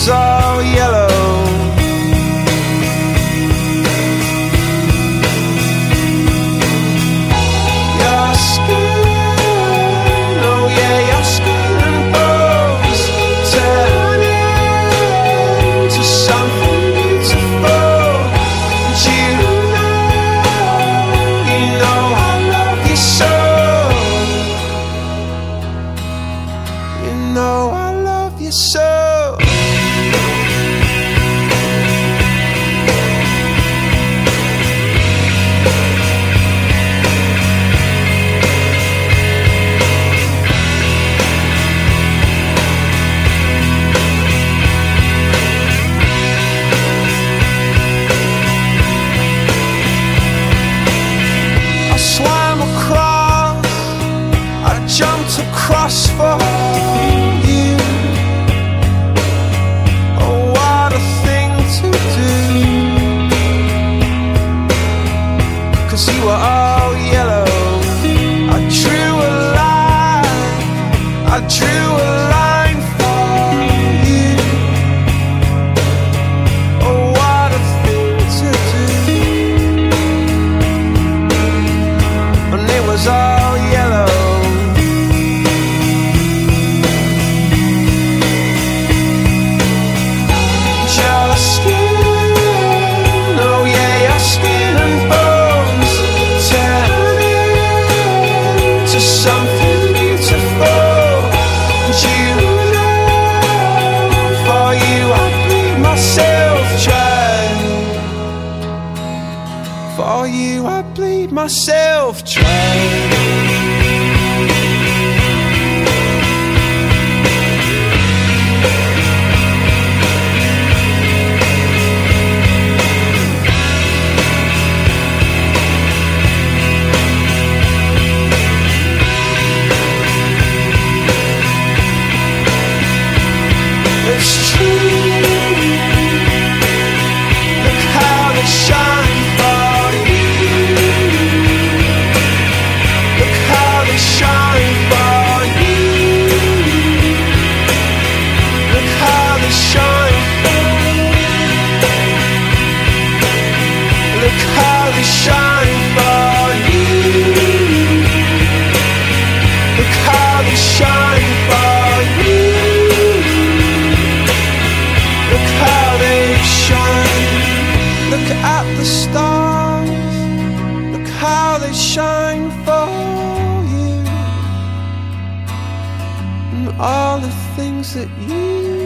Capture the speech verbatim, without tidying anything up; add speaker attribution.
Speaker 1: was all yellow. Your skin, oh yeah, your skin and bones turn into something beautiful. And you know, you know I love you so. You know I love you so. I swam across, I jumped across for you. Oh, what a thing to do. 'Cause you were all yellow. I drew a line, I drew a line for you. Oh, what a thing to do. And it was all yellow. Your skin, oh yeah, your skin and bones turn into something beautiful. And you know, for you I bleed myself dry. For you I bleed myself dry. It's true. Look how they shine for you. Look how they shine for you. Look how they shine for you. Look how they shine for you. Look how they shine for you. Look how they shine. Look at the stars. Look how they shine for you. And all the things that you